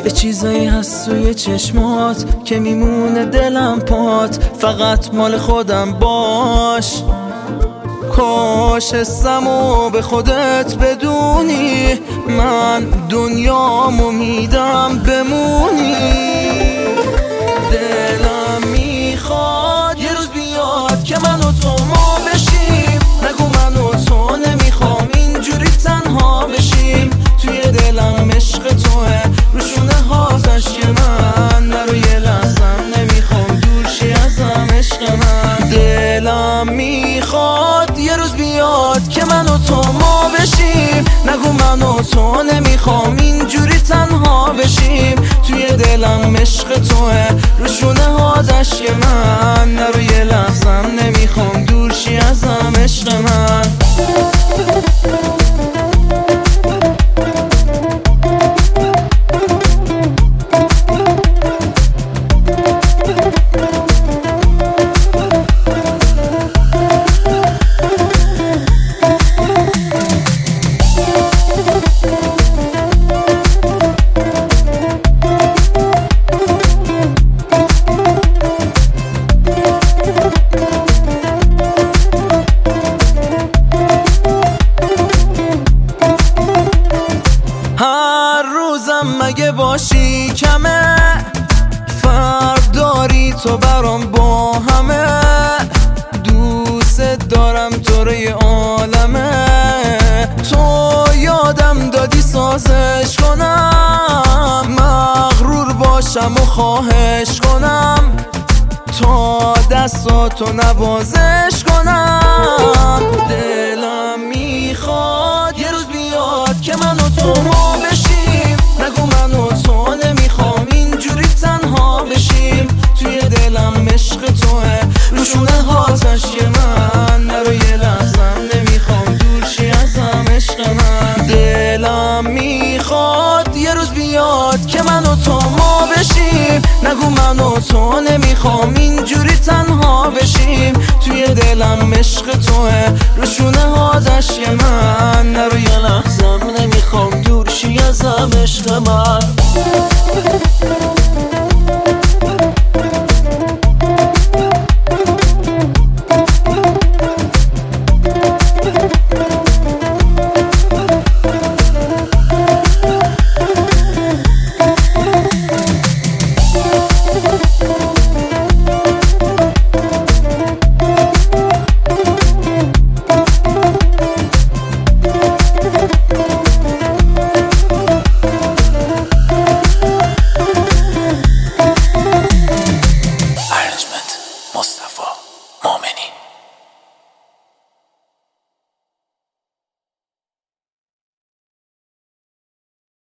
یه چیزایی هست توی چشمات که میمونه دلم پات، فقط مال خودم باش. کاش حسمو به خودت بدونی، من دنیامو میدم بمونی. دلم میخواد یه روز بیاد که من و تو ما بشیم، نگو من و تو نمیخوام اینجوری تنها بشیم. توی دلم عشق توه، روشونه هاتش که من نرو، یه لحظم نمیخوام دور شی ازم عشق من. دلم میخواد یه روز بیاد که من و تو ما بشیم، نگو من و تو نمیخوام اینجوری تنها بشیم. توی دلم عشق توه، روشونه هاتش که من نرو، یه لحظم نمیخوام دور شی ازم عشق من. هر روزم مگه باشی کمه، فرق داری تو برام با همه. دوست دارم تو روی عالمه، تو یادم دادی سازش کنم، مغرور باشم و خواهش کنم، تا دستاتو نوازش کنم. دلم میخواد یه روز بیاد که من و تو ما بشیم، نگو من و تو نمیخوام اینجوری تنها بشیم. توی دلم عشق توه، روشونه هاتش که من نرو، یه لحظم نمیخوام دور شی ازم عشق من. دلم میخواد یه روز بیاد که من و تو ما بشیم، نگو من و تو نمیخوام اینجوری تنها بشیم. توی دلم عشق توه، روشونه هاتش که من نرو، یه لحظم نمیخوام دور شی ازم عشق من.